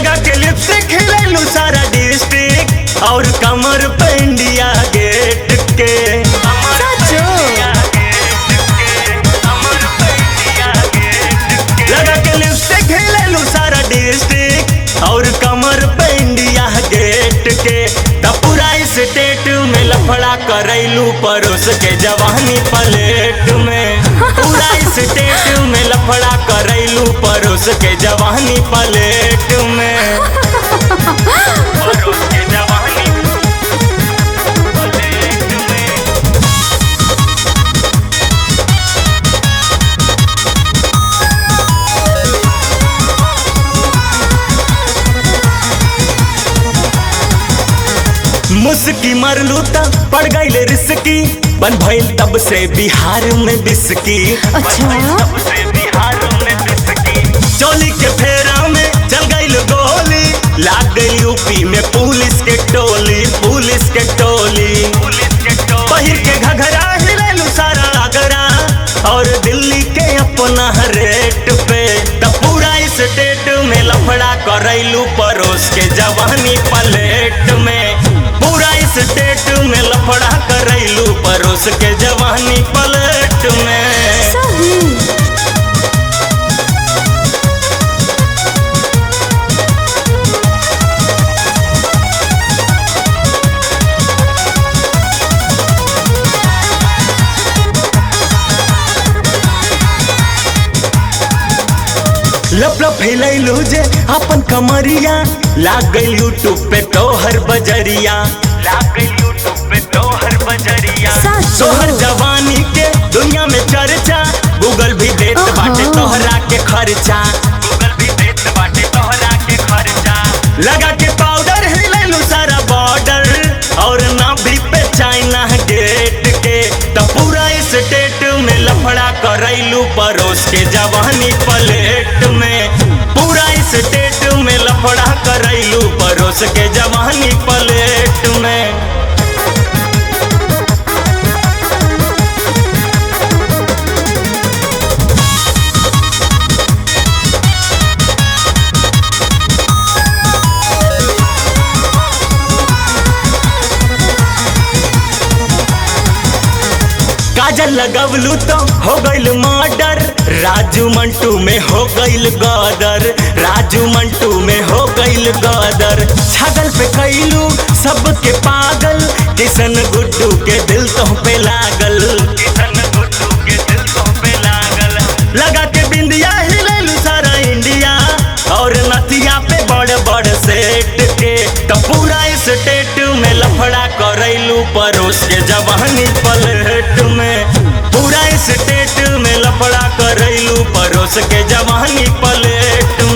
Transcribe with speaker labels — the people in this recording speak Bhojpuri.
Speaker 1: लगा के लिपस्टिक खिलैलू सारा डिस्ट्रिक्ट और कमर पे इंडिया गेट के लगा के लिपस्टिक खिलैलू सारा डिस्ट्रिक्ट और कमर पे इंडिया गेट के पूरा स्टेट में लफड़ा करैलू परोस के जवानी प्लेट में पूरा स्टेट में लफड़ा करैलू परोस के जवानी प्लेट में परोस के जवानी प्लेट में। मुस्की मरलू त पड़ गईल रिस्की बन भइल तब से बिहार में बिस्की चोली के फेरा में चल गईल गोली लाग गई यूपी में पुलिस के टोली पहिर के घघरा हिलैलू सारा आगरा और दिल्ली के अपना रेट पे त पूरा स्टेट में लफड़ा करैलू परोस के जवानी प्लेट में पूरा स्टेट में लफड़ा करैलू परोस के जवानी प्लेट में। लप लप हिलैलू जे अपन कमरिया लाग गई यूट्यूब पे तोहर बजरिया तोहर जवानी के दुनिया में चर्चा गूगल भी देत बाटे तोहरा के खर्चा लगा के पाउडर हिलैलू सारा बॉर्डर और नाभि पे चाइना गेट के त पूरा स्टेट में लफड़ा करैलू परोस के जवानी प्लेट में पूरा स्टेट में लफड़ा करैलू परोस के जवानी प्लेट में। काजल लगवलू तो हो गईल मर्डर राजू मंटू में हो गईल गदर छगल पे कैलू सबके पागल किशन गुड्डू के दिल तो पे लागल लगा के बिंदिया हिलैलू सारा इंडिया और नथिया पे बड़ बड़ सेट के तो पूरा स्टेट में लफड़ा करैलू परोस के जवानी प्लेट में पूरा स्टेट में लफड़ा करैलू परोस के जवानी प्लेट